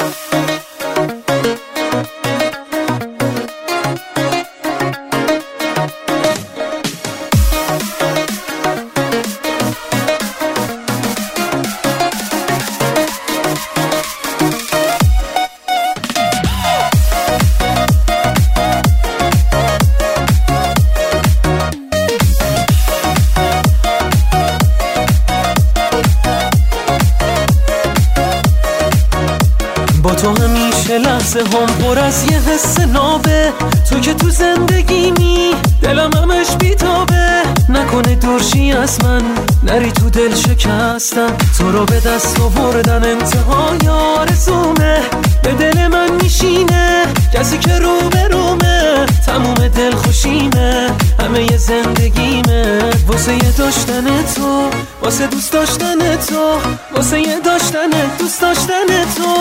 با تو همیشه لحظه هم پر از یه حس نابه، تو که تو زندگیمی دلم همش بیتابه. نکنه دورشی از من نری تو دل شکستم، تو رو به دست آوردن انتهای آرزومه. به دل من میشینه کسی که رو به رومه، تموم دل خوشیمه همه ی زندگیمه. واسه یه داشتن تو، واسه دوست داشتن تو، واسه یه داشتن دوست داشتن تو.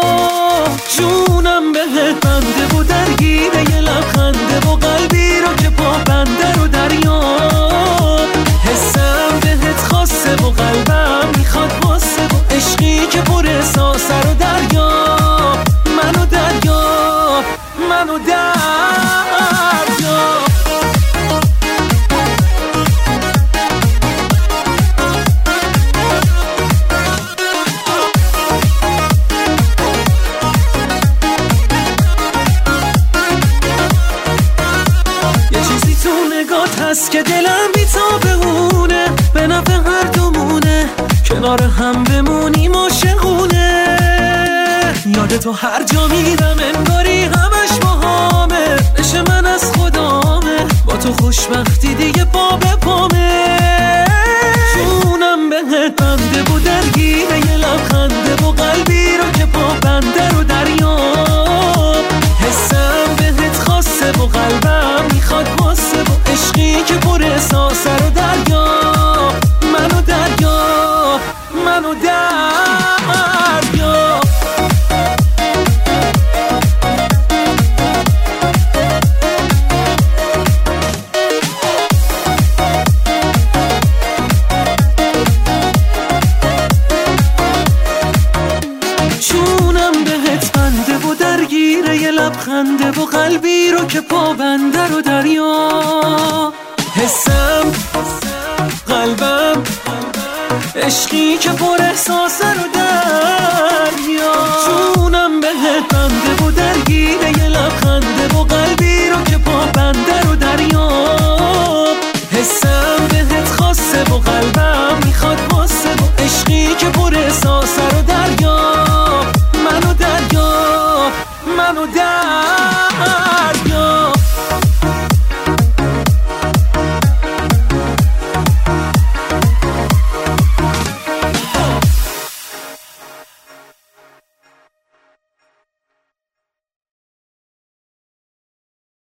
جونم بهت بنده و درگیره یه لبخنده و قلبی رو که پا بنده رو دریاب. حسم بهت خاصه و قلبم میخواد واسه و عشقی که پر احساسه رو دریاب. منو دریاب، منو دریاب. هست که دلم بی تا بمونه، به نفع هر دومونه، کنار هم بمونیم عاشقونه. یاد تو هر جا میرم انگاری همش باهامه، عشق من از خدامه، با تو خوشبختی دیگه پا به پامه. جونم بهت بنده و درگیره یه لبخنده و قلبی رو که پا بنده رو دریاب. حسم بهت خاصه و قلبم میخواد واسه و عشقی که پر احساسه رو دریاب. منو دریاب، منو دریاب. جونم بهت بنده و درگیره یه لبخنده و قلبی رو که پا بنده رو دریاب. حسم، قلبم، عشقی که پر احساسه رو دریاب. جونم بهت بنده و درگیره یه لبخنده و قلبی رو که پا بنده رو دریاب. حسم بهت خاصه و قلبم میخواد واسه و عشقی که پر احساسه رو دریاب. منو دریاب، منو دریاب.